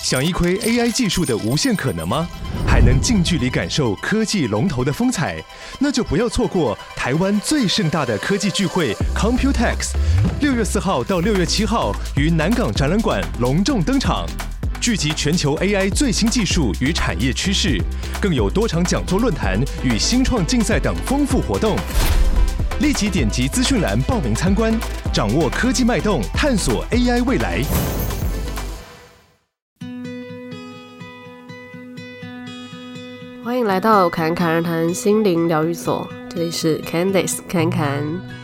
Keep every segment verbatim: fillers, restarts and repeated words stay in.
想一窥 A I 技术的无限可能吗？还能近距离感受科技龙头的风采？那就不要错过台湾最盛大的科技聚会 Computex， 六月四号到六月七号于南港展览馆隆重登场。聚集全球 A I 最新技术与产业趋势，更有多场讲座论坛与新创竞赛等丰富活动。立即点击资讯栏报名参观，掌握科技脉动，探索 A I 未来。 欢迎来到侃侃而谈心灵疗愈所，这里是 Candice 侃侃。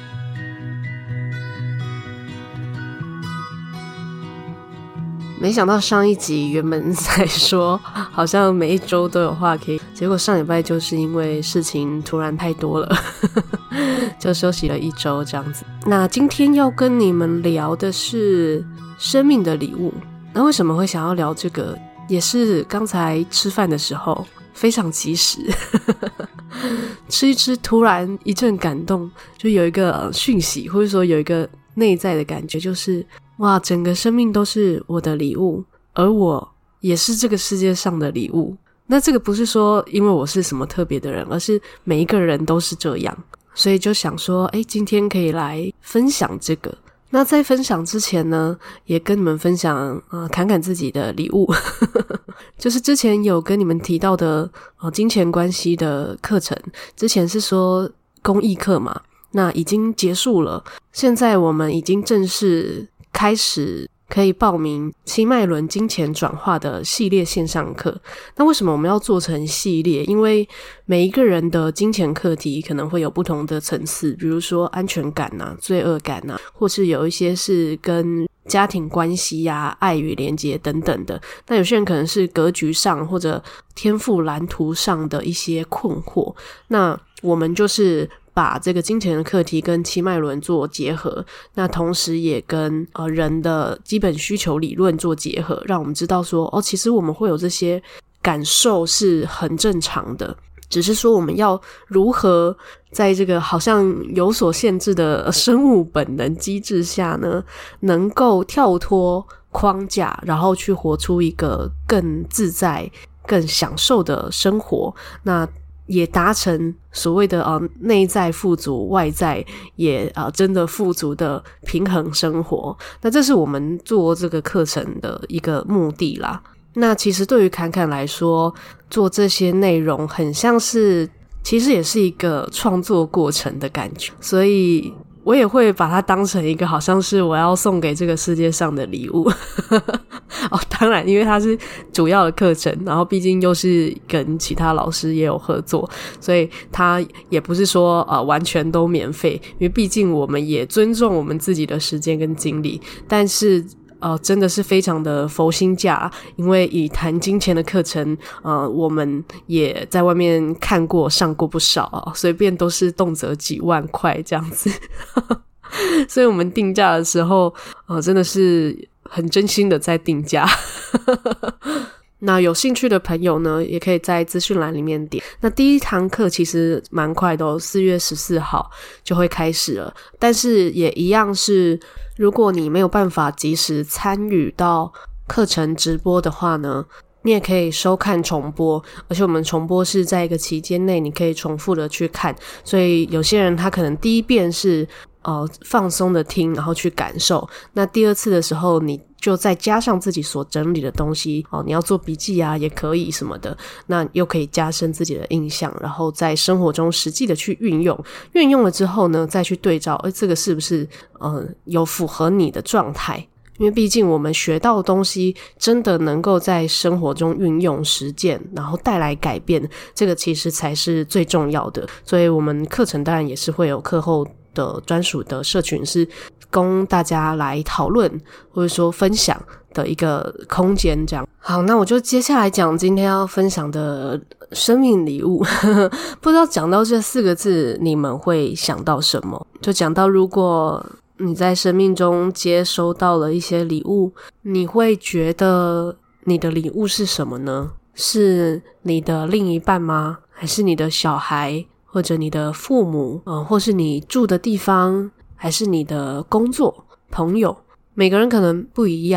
没想到上一集原本在说好像每一周都有话可以，结果上礼拜就是因为事情突然太多了就休息了一周这样子。那今天要跟你们聊的是生命的礼物。那为什么会想要聊这个，也是刚才吃饭的时候非常及时吃一吃突然一阵感动，就有一个讯息，或者说有一个内在的感觉，就是哇，整个生命都是我的礼物，而我也是这个世界上的礼物。那这个不是说因为我是什么特别的人，而是每一个人都是这样，所以就想说诶，今天可以来分享这个。那在分享之前呢，也跟你们分享呃，侃侃自己的礼物就是之前有跟你们提到的呃，金钱关系的课程，之前是说公益课嘛，那已经结束了，现在我们已经正式开始可以报名七脉轮金钱转化的系列线上课。那为什么我们要做成系列？因为每一个人的金钱课题可能会有不同的层次，比如说安全感啊、罪恶感啊，或是有一些是跟家庭关系啊、爱与连结等等的。那有些人可能是格局上或者天赋蓝图上的一些困惑，那我们就是把这个金钱的课题跟七脉轮做结合，那同时也跟呃人的基本需求理论做结合，让我们知道说哦，其实我们会有这些感受是很正常的，只是说我们要如何在这个好像有所限制的生物本能机制下呢，能够跳脱框架，然后去活出一个更自在、更享受的生活。那也达成所谓的呃内在富足，外在也呃真的富足的平衡生活。那这是我们做这个课程的一个目的啦。那其实对于侃侃来说，做这些内容很像是其实也是一个创作过程的感觉，所以我也会把它当成一个好像是我要送给这个世界上的礼物哦，当然因为它是主要的课程，然后毕竟又是跟其他老师也有合作，所以它也不是说呃完全都免费，因为毕竟我们也尊重我们自己的时间跟精力，但是呃，真的是非常的佛心价，因为以谈金钱的课程，呃，我们也在外面看过、上过不少啊，随便都是动辄几万块这样子，所以我们定价的时候，呃，真的是很真心的在定价。那有兴趣的朋友呢，也可以在资讯栏里面点。那第一堂课其实蛮快的哦，四月十四号就会开始了，但是也一样是，如果你没有办法及时参与到课程直播的话呢，你也可以收看重播，而且我们重播是在一个期间内你可以重复的去看，所以有些人他可能第一遍是呃放松的听，然后去感受，那第二次的时候你就再加上自己所整理的东西哦，你要做笔记啊也可以什么的，那又可以加深自己的印象，然后在生活中实际的去运用，运用了之后呢，再去对照，诶，这个是不是呃有符合你的状态？因为毕竟我们学到的东西真的能够在生活中运用实践，然后带来改变，这个其实才是最重要的。所以我们课程当然也是会有课后的专属的社群，是供大家来讨论或者说分享的一个空间这样。好，那我就接下来讲今天要分享的生命礼物不知道讲到这四个字你们会想到什么？就讲到如果你在生命中接收到了一些礼物，你会觉得你的礼物是什么呢？是你的另一半吗？还是你的小孩？或者你的父母，呃，或是你住的地方？还是你的工作？朋友？每个人可能不一样，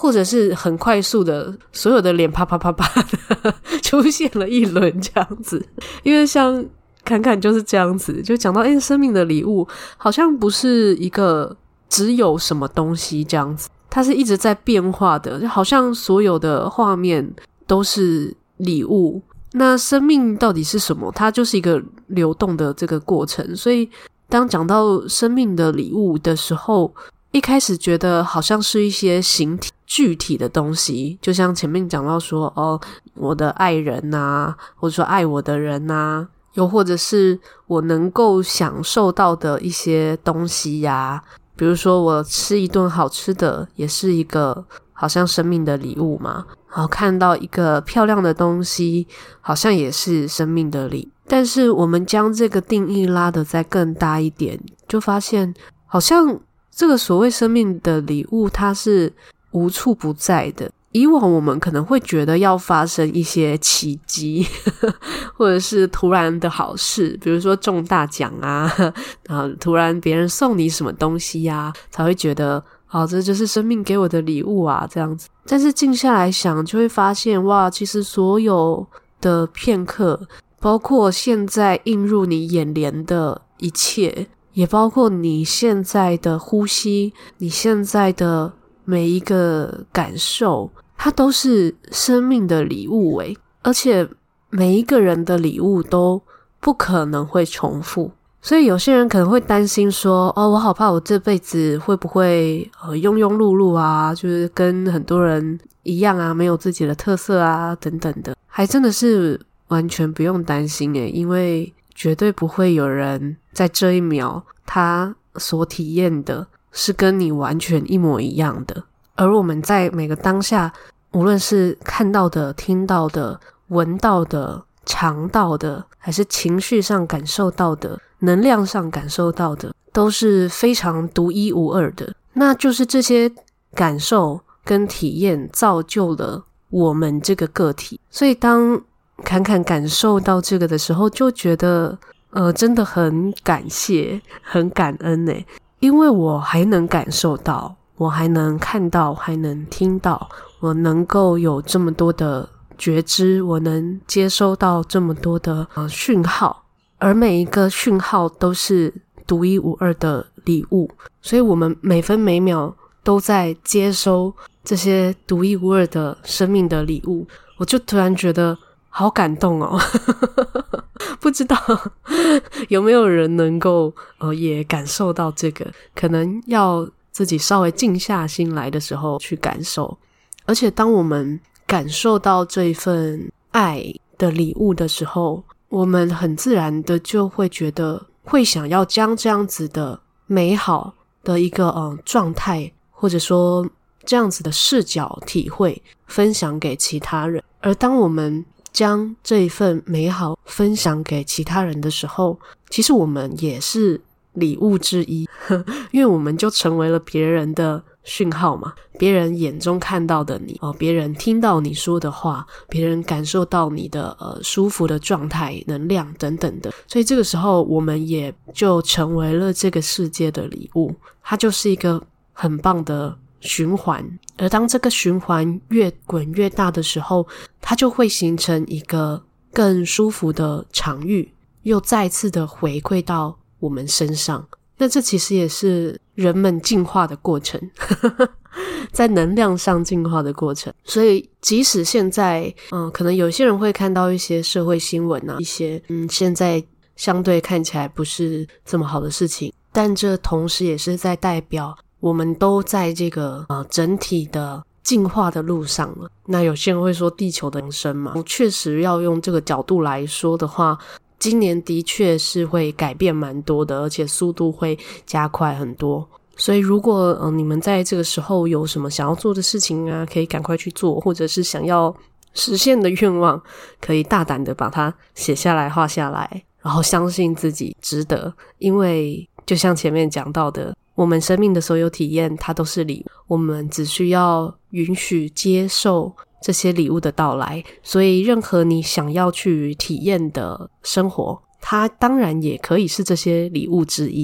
或者是很快速的所有的脸啪啪啪啪的出现了一轮这样子。因为像侃侃就是这样子，就讲到诶生命的礼物好像不是一个只有什么东西这样子，它是一直在变化的，就好像所有的画面都是礼物。那生命到底是什么？它就是一个流动的这个过程。所以当讲到生命的礼物的时候，一开始觉得好像是一些形体具体的东西，就像前面讲到说哦，我的爱人啊，或者说爱我的人啊，又或者是我能够享受到的一些东西呀、啊，比如说我吃一顿好吃的也是一个好像生命的礼物嘛，然后看到一个漂亮的东西好像也是生命的礼物。但是我们将这个定义拉得再更大一点，就发现好像这个所谓生命的礼物它是无处不在的。以往我们可能会觉得要发生一些奇迹或者是突然的好事，比如说中大奖啊，然后突然别人送你什么东西啊，才会觉得好，这就是生命给我的礼物啊这样子。但是静下来想就会发现，哇，其实所有的片刻，包括现在映入你眼帘的一切，也包括你现在的呼吸，你现在的每一个感受，它都是生命的礼物诶。而且每一个人的礼物都不可能会重复。所以有些人可能会担心说，哦，我好怕我这辈子会不会呃庸庸碌碌啊，就是跟很多人一样啊，没有自己的特色啊等等的。还真的是完全不用担心诶，因为绝对不会有人在这一秒他所体验的是跟你完全一模一样的。而我们在每个当下，无论是看到的、听到的、闻到的、尝到的，还是情绪上感受到的、能量上感受到的，都是非常独一无二的。那就是这些感受跟体验造就了我们这个个体。所以当侃侃感受到这个的时候，就觉得呃，真的很感谢很感恩耶。因为我还能感受到，我还能看到，还能听到，我能够有这么多的觉知，我能接收到这么多的呃讯号，而每一个讯号都是独一无二的礼物。所以我们每分每秒都在接收这些独一无二的生命的礼物。我就突然觉得好感动哦不知道有没有人能够呃也感受到这个，可能要自己稍微静下心来的时候去感受。而且当我们感受到这一份爱的礼物的时候，我们很自然的就会觉得会想要将这样子的美好的一个呃状态，或者说这样子的视角体会分享给其他人。而当我们将这一份美好分享给其他人的时候，其实我们也是礼物之一因为我们就成为了别人的讯号嘛，别人眼中看到的你、哦、别人听到你说的话，别人感受到你的呃舒服的状态、能量等等的。所以这个时候我们也就成为了这个世界的礼物，它就是一个很棒的循环。而当这个循环越滚越大的时候，它就会形成一个更舒服的场域，又再次的回馈到我们身上。那这其实也是人们进化的过程在能量上进化的过程。所以即使现在嗯、呃，可能有些人会看到一些社会新闻啊，一些嗯，现在相对看起来不是这么好的事情，但这同时也是在代表我们都在这个呃整体的进化的路上了。那有些人会说地球的扬升嘛，确实要用这个角度来说的话，今年的确是会改变蛮多的，而且速度会加快很多。所以如果、呃、你们在这个时候有什么想要做的事情啊，可以赶快去做，或者是想要实现的愿望，可以大胆的把它写下来画下来，然后相信自己值得。因为就像前面讲到的，我们生命的所有体验它都是礼物，我们只需要允许接受这些礼物的到来。所以任何你想要去体验的生活，它当然也可以是这些礼物之一。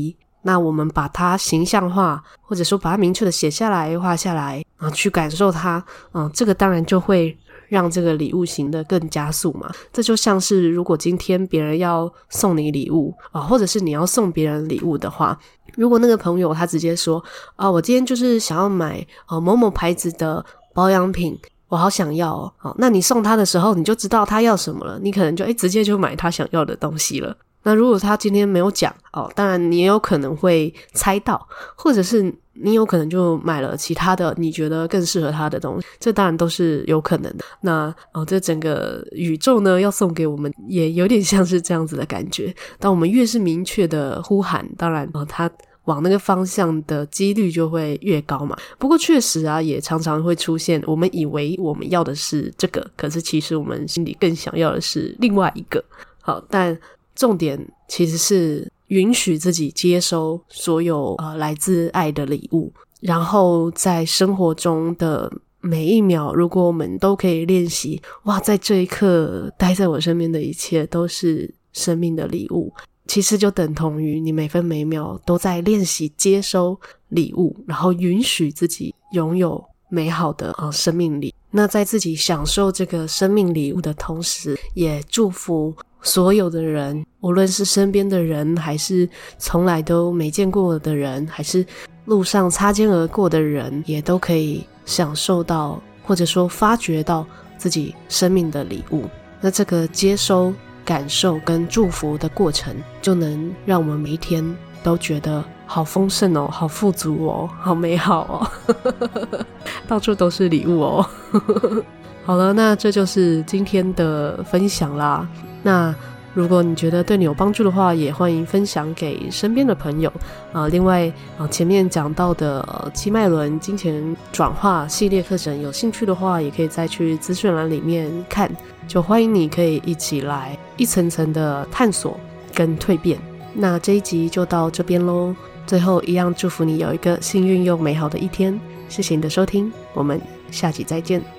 那我们把它形象化，或者说把它明确的写下来画下来啊，去感受它，嗯，这个当然就会让这个礼物行得更加速嘛。这就像是如果今天别人要送你礼物啊，或者是你要送别人礼物的话，如果那个朋友他直接说啊，我今天就是想要买啊某某牌子的保养品，我好想要哦，好，那你送他的时候你就知道他要什么了，你可能就诶直接就买他想要的东西了。那如果他今天没有讲哦，当然你也有可能会猜到，或者是你有可能就买了其他的你觉得更适合他的东西，这当然都是有可能的。那哦，这整个宇宙呢要送给我们也有点像是这样子的感觉，当我们越是明确的呼喊，当然哦，他往那个方向的几率就会越高嘛。不过确实啊，也常常会出现我们以为我们要的是这个，可是其实我们心里更想要的是另外一个。好，但重点其实是允许自己接收所有呃来自爱的礼物，然后在生活中的每一秒，如果我们都可以练习，哇，在这一刻待在我身边的一切都是生命的礼物，其实就等同于你每分每秒都在练习接收礼物，然后允许自己拥有美好的、呃、生命力。那在自己享受这个生命礼物的同时，也祝福所有的人，无论是身边的人，还是从来都没见过的人，还是路上擦肩而过的人，也都可以享受到，或者说发掘到自己生命的礼物。那这个接收、感受跟祝福的过程，就能让我们每一天都觉得好丰盛哦，好富足哦，好美好哦到处都是礼物哦好了，那这就是今天的分享啦。那如果你觉得对你有帮助的话，也欢迎分享给身边的朋友啊。另外啊，前面讲到的呃七脉轮金钱转化系列课程，有兴趣的话，也可以再去资讯栏里面看。就欢迎你可以一起来一层层的探索跟蜕变。那这一集就到这边咯，最后一样祝福你有一个幸运又美好的一天。谢谢你的收听，我们下集再见。